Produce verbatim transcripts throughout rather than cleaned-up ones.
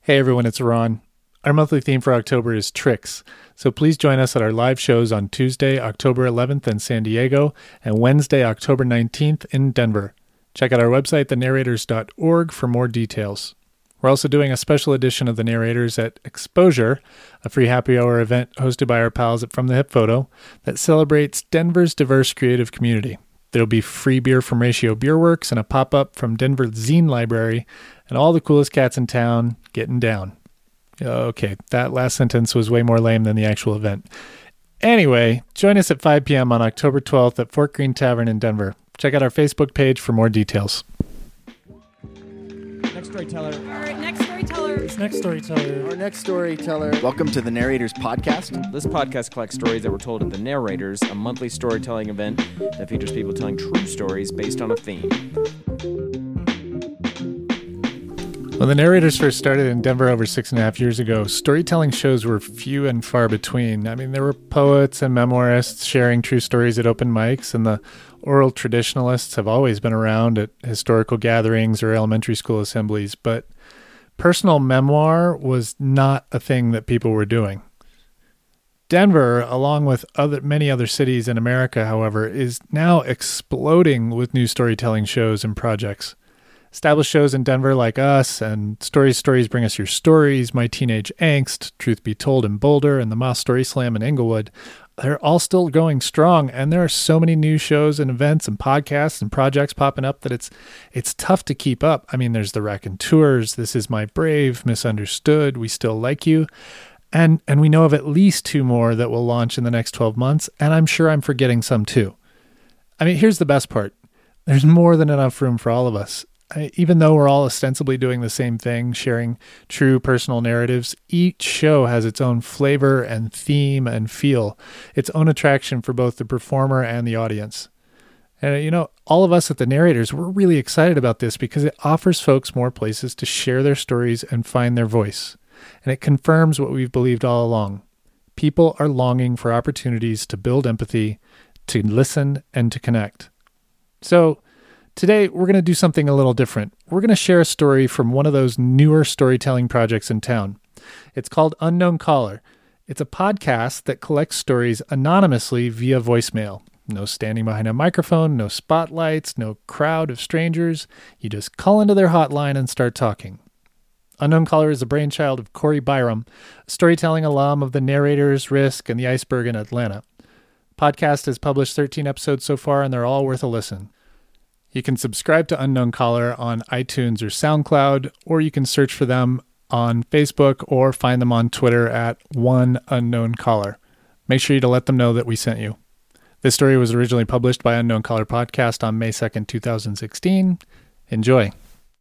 Hey everyone, it's Ron. Our monthly theme for October is tricks, so please join us at our live shows on Tuesday, October eleventh in San Diego and Wednesday, October nineteenth in Denver. Check out our website, the narrators dot org, for more details. We're also doing a special edition of The Narrators at Exposure, a free happy hour event hosted by our pals at From the Hip Photo that celebrates Denver's diverse creative community. There'll be free beer from Ratio Beer Works and a pop-up from Denver Zine Library and all the coolest cats in town getting down. Okay, that last sentence was way more lame than the actual event. Anyway, join us at five p.m. on October twelfth at Fort Greene Tavern in Denver. Check out our Facebook page for more details. Next storyteller. All right, next storyteller. This next storyteller. Our next storyteller. Welcome to the Narrators Podcast. This podcast collects stories that were told at The Narrators, a monthly storytelling event that features people telling true stories based on a theme. When the Narrators first started in Denver over six and a half years ago, storytelling shows were few and far between. I mean, there were poets and memoirists sharing true stories at open mics, and the oral traditionalists have always been around at historical gatherings or elementary school assemblies, but personal memoir was not a thing that people were doing. Denver, along with other many other cities in America, however, is now exploding with new storytelling shows and projects. Established shows in Denver like us and Stories Stories Bring Us Your Stories, My Teenage Angst, Truth Be Told in Boulder, and the Moss Story Slam in Inglewood, they're all still going strong, and there are so many new shows and events and podcasts and projects popping up that it's it's tough to keep up. I mean, there's the Raconteurs, This Is My Brave, Misunderstood, We Still Like You, and and we know of at least two more that will launch in the next twelve months, and I'm sure I'm forgetting some too. I mean, here's the best part. There's more than enough room for all of us. Even though we're all ostensibly doing the same thing, sharing true personal narratives, each show has its own flavor and theme and feel, its own attraction for both the performer and the audience. And, you know, all of us at the Narrators, we're really excited about this because it offers folks more places to share their stories and find their voice. And it confirms what we've believed all along. People are longing for opportunities to build empathy, to listen, and to connect. So, today, we're going to do something a little different. We're going to share a story from one of those newer storytelling projects in town. It's called Unknown Caller. It's a podcast that collects stories anonymously via voicemail. No standing behind a microphone, no spotlights, no crowd of strangers. You just call into their hotline and start talking. Unknown Caller is the brainchild of Corey Byram, a storytelling alum of the Narrators, Risk, and the Iceberg in Atlanta. Podcast has published thirteen episodes so far, and they're all worth a listen. You can subscribe to Unknown Caller on iTunes or SoundCloud, or you can search for them on Facebook or find them on Twitter at One Unknown Caller. Make sure you to let them know that we sent you. This story was originally published by Unknown Caller Podcast on May second, twenty sixteen. Enjoy.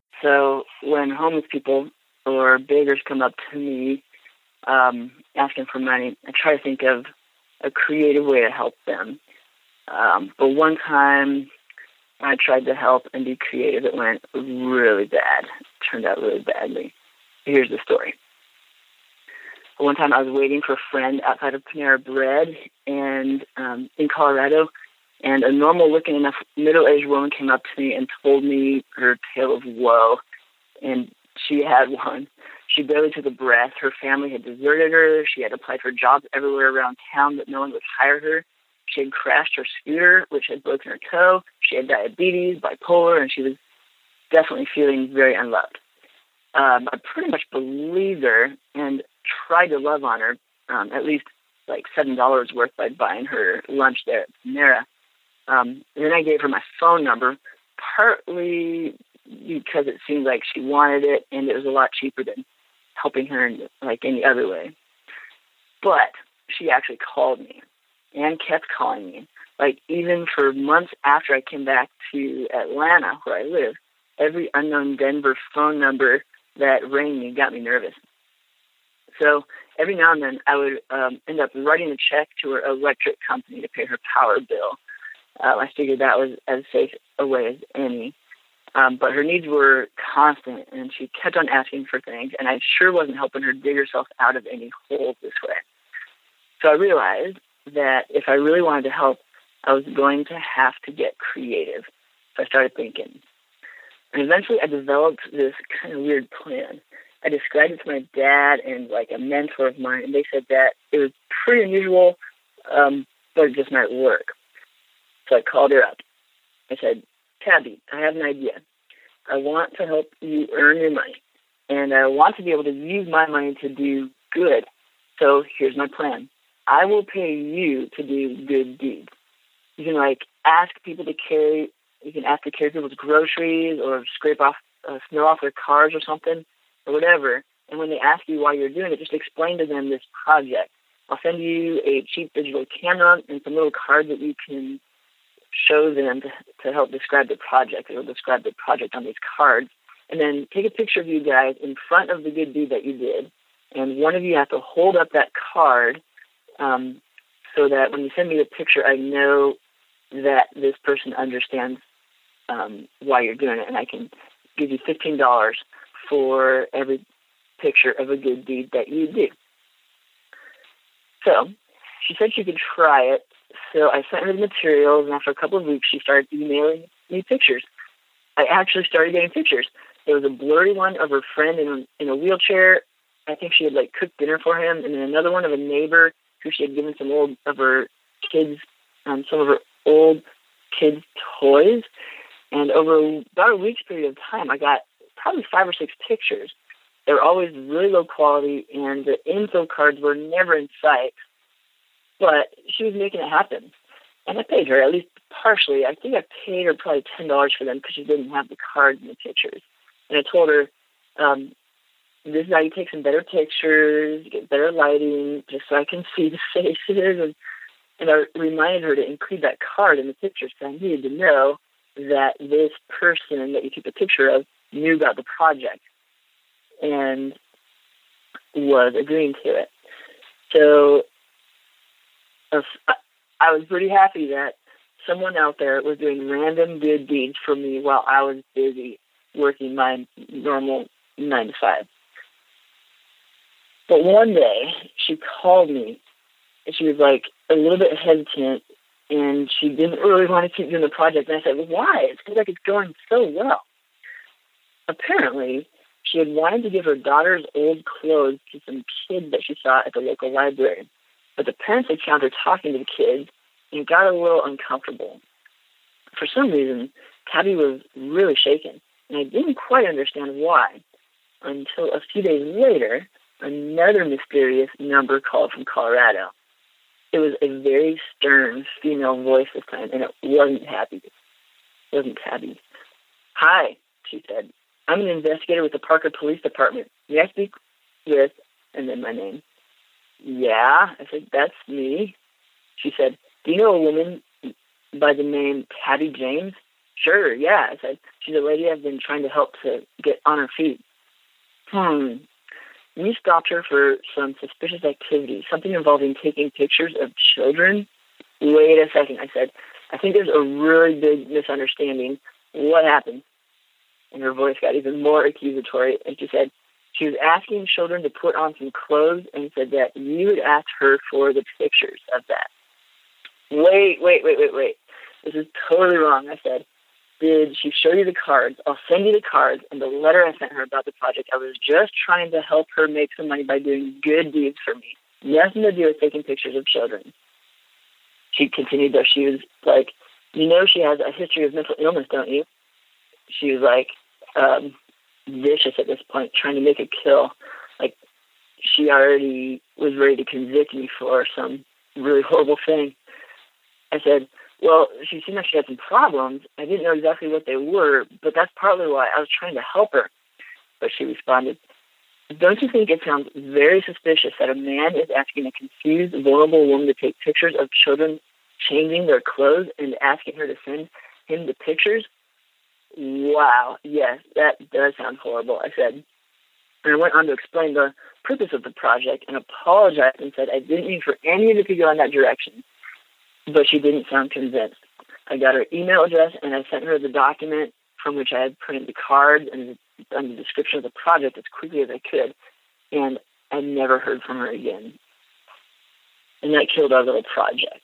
So when homeless people or beggars come up to me um, asking for money, I try to think of a creative way to help them. Um, but one time, I tried to help and be creative. It went really bad. It turned out really badly. Here's the story. One time I was waiting for a friend outside of Panera Bread and um, in Colorado, and a normal-looking enough middle-aged woman came up to me and told me her tale of woe, and she had one. She barely took a breath. Her family had deserted her. She had applied for jobs everywhere around town, but no one would hire her. She had crashed her scooter, which had broken her toe. She had diabetes, bipolar, and she was definitely feeling very unloved. Um, I pretty much believed her and tried to love on her, um, at least like seven dollars worth by buying her lunch there at Panera. Um, then I gave her my phone number, partly because it seemed like she wanted it, and it was a lot cheaper than helping her in like any other way. But she actually called me. And kept calling me. Like, even for months after I came back to Atlanta, where I live, every unknown Denver phone number that rang me got me nervous. So every now and then I would um, end up writing a check to her electric company to pay her power bill. Uh, I figured that was as safe a way as any. Um, but her needs were constant, and she kept on asking for things, and I sure wasn't helping her dig herself out of any holes this way. So I realized that if I really wanted to help, I was going to have to get creative. So I started thinking. And eventually I developed this kind of weird plan. I described it to my dad and like a mentor of mine, and they said that it was pretty unusual, um, but it just might work. So I called her up. I said, Tabby, I have an idea. I want to help you earn your money, and I want to be able to use my money to do good. So here's my plan. I will pay you to do good deeds. You can like ask people to carry, you can ask to carry people's groceries or scrape off uh, snow off their cars or something or whatever. And when they ask you why you're doing it, just explain to them this project. I'll send you a cheap digital camera and some little cards that you can show them to, to help describe the project. It'll describe the project on these cards. And then take a picture of you guys in front of the good deed that you did. And one of you has to hold up that card um, so that when you send me the picture, I know that this person understands um, why you're doing it. And I can give you fifteen dollars for every picture of a good deed that you do. So she said she could try it. So I sent her the materials, and after a couple of weeks, she started emailing me pictures. I actually started getting pictures. There was a blurry one of her friend in, in a wheelchair. I think she had like cooked dinner for him, and then another one of a neighbor who she had given some old of her kids, um, some of her old kids' toys. And over about a week's period of time, I got probably five or six pictures. They were always really low quality, and the info cards were never in sight. But she was making it happen. And I paid her, at least partially. I think I paid her probably ten dollars for them because she didn't have the cards and the pictures. And I told her, um, this is how you take some better pictures, get better lighting, just so I can see the faces. And, and I reminded her to include that card in the pictures because I needed to know that this person that you took the picture of knew about the project and was agreeing to it. So I was pretty happy that someone out there was doing random good deeds for me while I was busy working my normal nine to five. But one day she called me and she was like a little bit hesitant and she didn't really want to keep doing the project. And I said, well, why? It seems like it's going so well. Apparently, she had wanted to give her daughter's old clothes to some kids that she saw at the local library. But the parents had found her talking to the kids and got a little uncomfortable. For some reason, Tabby was really shaken, and I didn't quite understand why, until a few days later, another mysterious number called from Colorado. It was a very stern female voice this time, and it wasn't Tabby. It wasn't Tabby. Hi, she said. I'm an investigator with the Parker Police Department. May I speak with, and then my name. Yeah, I said, that's me. She said, do you know a woman by the name Tabby James? Sure, yeah. I said, she's a lady I've been trying to help to get on her feet. Hmm. We stopped her for some suspicious activity, something involving taking pictures of children. Wait a second, I said. I think there's a really big misunderstanding. What happened? And her voice got even more accusatory, and she said, she was asking children to put on some clothes and said that you had asked her for the pictures of that. Wait, wait, wait, wait, wait. This is totally wrong, I said. Did she show you the cards? I'll send you the cards and the letter I sent her about the project. I was just trying to help her make some money by doing good deeds for me. Nothing to do with taking pictures of children. She continued, though. She was like, you know she has a history of mental illness, don't you? She was like, um... vicious at this point, trying to make a kill. Like, she already was ready to convict me for some really horrible thing. I said, well, she seemed like she had some problems. I didn't know exactly what they were, but that's partly why I was trying to help her. But she responded, don't you think it sounds very suspicious that a man is asking a confused, vulnerable woman to take pictures of children changing their clothes and asking her to send him the pictures? Wow, yes, that does sound horrible, I said. And I went on to explain the purpose of the project and apologized and said I didn't mean for any of it to go in that direction. But she didn't sound convinced. I got her email address and I sent her the document from which I had printed the cards and done the description of the project as quickly as I could. And I never heard from her again. And that killed our little project.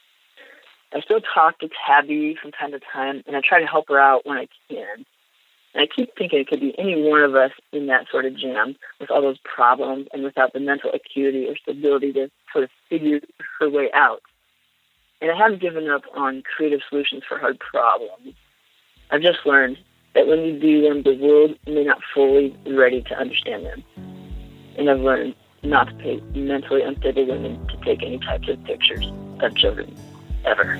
I still talk to Tabby from time to time, and I try to help her out when I can. And I keep thinking it could be any one of us in that sort of jam with all those problems and without the mental acuity or stability to sort of figure her way out. And I haven't given up on creative solutions for hard problems. I've just learned that when you do them, the world may not fully be ready to understand them. And I've learned not to pay mentally unstable women to take any types of pictures of children, ever.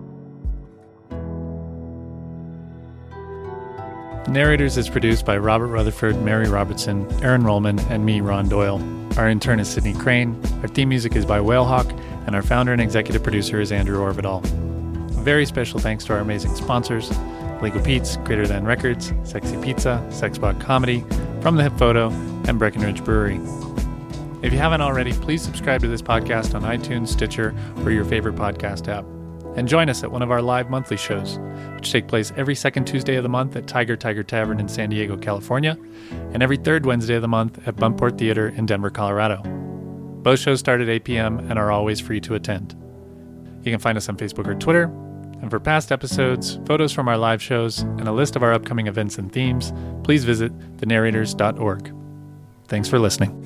Narrators is produced by Robert Rutherford, Mary Robertson, Aaron Rollman, and me, Ron Doyle. Our intern is Sydney Crane. Our theme music is by Whalehawk, and our founder and executive producer is Andrew Orvidal. A very special thanks to our amazing sponsors, Legal Pete's, Greater Than Records, Sexy Pizza, Sexbot Comedy, From the Hip Photo, and Breckenridge Brewery. If you haven't already, please subscribe to this podcast on iTunes, Stitcher, or your favorite podcast app. And join us at one of our live monthly shows, which take place every second Tuesday of the month at Tiger Tiger Tavern in San Diego, California, and every third Wednesday of the month at Buntport Theater in Denver, Colorado. Both shows start at eight p.m. and are always free to attend. You can find us on Facebook or Twitter, and for past episodes, photos from our live shows, and a list of our upcoming events and themes, please visit the narrators dot org. Thanks for listening.